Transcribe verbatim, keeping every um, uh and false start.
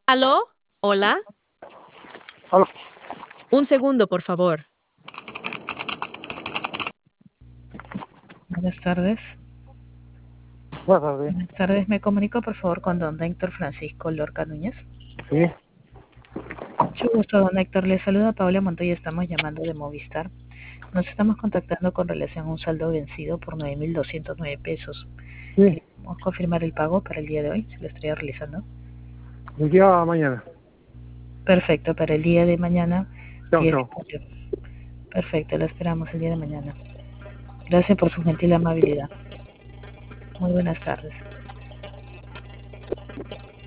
¿Aló? ¿Hola? Aló. Un segundo, por favor. Buenas tardes. Buenas tardes. Buenas tardes. Me comunico, por favor, con don Héctor Francisco Lorca Núñez. Sí, Mucho gusto, don Héctor. Le saluda Paula Montoya. Estamos llamando de Movistar. Nos estamos contactando con relación a un saldo vencido por nueve mil doscientos nueve pesos. sí. Queremos confirmar el pago para el día de hoy. Se lo estaría realizando. El día mañana. Perfecto. Para el día de mañana, Chao, diez de chao. julio. Perfecto. Lo esperamos el día de mañana. Gracias por su gentil amabilidad. Muy buenas tardes.